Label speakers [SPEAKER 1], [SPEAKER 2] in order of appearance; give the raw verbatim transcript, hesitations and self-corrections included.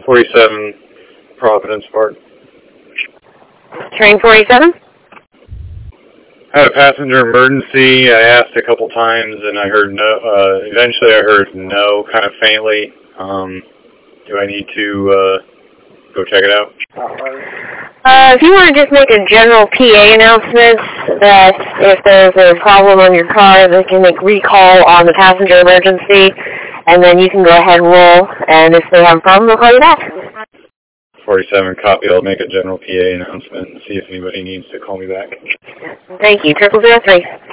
[SPEAKER 1] forty-seven Providence Park.
[SPEAKER 2] Train forty-seven?
[SPEAKER 1] I had a passenger emergency. I asked a couple times and I heard no. Uh, eventually I heard no, kind of faintly. Um, do I need to uh, go check it out?
[SPEAKER 2] Uh, if you want to just make a general P A announcement that if there's a problem on your car, they can make recall on the passenger emergency, and then you can go ahead and roll, and if they have a problem, they'll call you back.
[SPEAKER 1] forty-seven copy. I'll make a general P A announcement and see if anybody needs to call me back.
[SPEAKER 2] Thank you. Triple zero three.